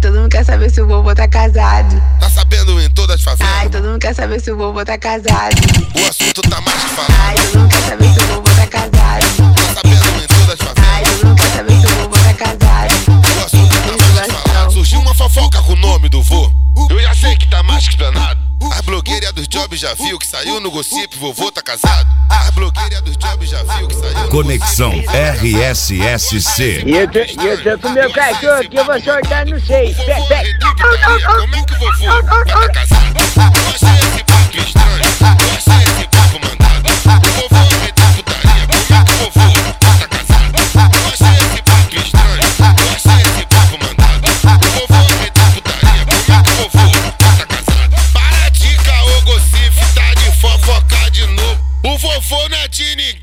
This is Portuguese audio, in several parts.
todo mundo quer saber se o vovô tá casado. Tá sabendo em todas as favelas? Ai, todo mundo quer saber se o vovô tá casado. O assunto tá mais que falado. Ai, todo mundo quer saber se o vovô tá casado. Tá sabendo em todas as favelas? Ai, todo mundo quer saber se o vovô tá casado. O assunto tá mais que falado. Surgiu uma fofoca com o nome do vô. Eu já sei que tá mais que explanado. As blogueiras dos jobs já viu que saiu no gossip, vovô tá casado. As blogueiras dos jobs já viu que saiu. Conexão RSSC. E eu tô com meu cachorro aqui, eu vou soltar no 6. Como é que o vovô tá casado? Eu achei esse papo estranho. Eu achei esse papo mandado. O vovô me dá putaria. Como é que o vovô tá casado? Eu achei esse papo estranho. Eu achei esse papo mandado. O vovô me dá putaria. Como é que o vovô tá casado? Para de caô, gossip, tá de fofocar de novo. O vovô não é de ninguém.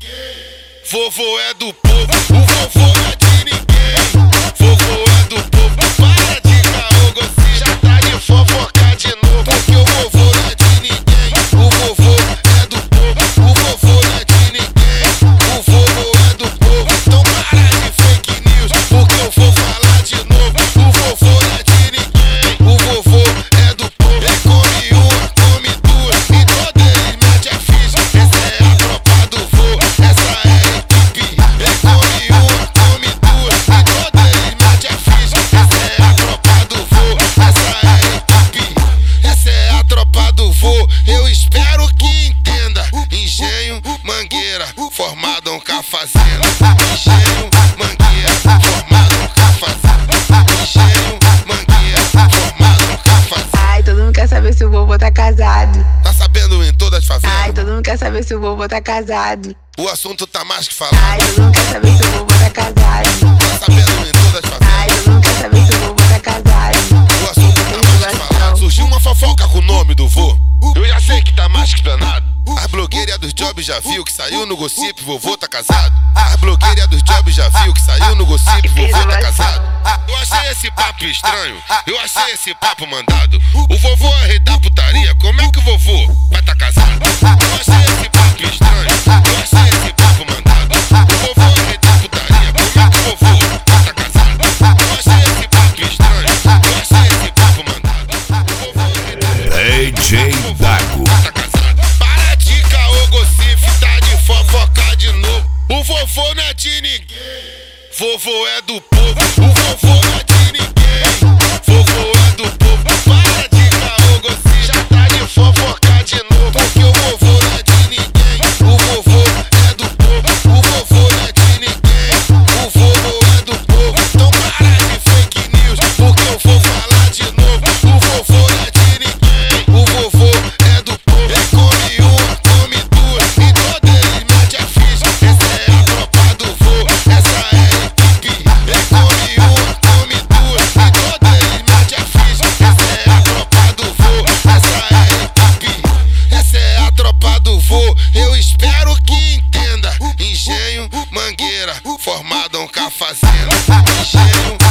Vovô é do povo. O vovô não é de ninguém. Vovô é do povo. Para de caô, gossip, já tá de fofocar de novo. Porque o vovô não é de ninguém. O vovô é do povo. O vovô não é de ninguém. O vovô é do povo. Então para de fake news, porque eu vou falar de novo. O vovô não é de ninguém. O vovô é do povo. Ele come uma, come duas, e toda ele mete a ficha. Essa é a tropa do vô, essa é a equipe. Ele come uma, come duas, e toda ele mete a ficha. Essa é a tropa do vô, essa é a equipe. Essa é a tropa do vô, eu espero que entenda. Engenho, mangueira, formado com a fazenda. Engenho, mangueira, formado com a fazenda. Engenho, mangueira, formado com a fazenda. Ai, todo mundo quer saber se o vovô tá casado. Tá sabendo em todas as Ai, favelas? todo mundo quer saber se o vovô tá casado. O assunto tá mais que Ai, falado. todo mundo quer saber se o vovô tá casado. Tá sabendo em todas as Ai, favelas? todo mundo quer saber se o vovô tá casado. O assunto tá mais que falado. Surgiu uma fofoca com o nome do vô. Eu já sei que tá mais que explanado. As blogueiras dos jobs já viu que saiu no gossip, vovô tá casado. As blogueiras dos jobs já viu que saiu no gossip, vovô tá casado. Eu achei esse papo estranho. Eu achei esse papo mandado. O vovô é rei da putaria. Como é que o vovô vai tá casado? Eu achei esse papo estranho. Eu achei esse papo mandado. O vovô é rei da putaria. Como é que o vovô vai tá casado? Eu achei esse papo estranho. Eu achei esse papo mandado. O vovô é rei da putaria. DJ Dago. Tá casado. Para de caô, gossip, tá de fofocar de novo. O vovô não é de ninguém. Vovô é do povo. O vovô não é de ninguém. Vovô é do povo. Para de caô, gossip, já tá de fofocar de novo. Porque o vovô não é de ninguém. O vovô é do povo. O vovô não é de ninguém. O vovô é do povo. Então para de fake news, porque eu vou falar de novo. O vovô não é de ninguém. O vovô é do povo. Ele come uma, come duas, e toda ele mete a ficha. Essa é a tropa do vô, essa é a equipe. Ele come uma, come duas, e toda ele mete a ficha. Essa é a tropa do vô, essa é a equipe. Essa é a tropa do vô, eu espero que entenda. Engenho, mangueira, formado com a fazenda. Engenho,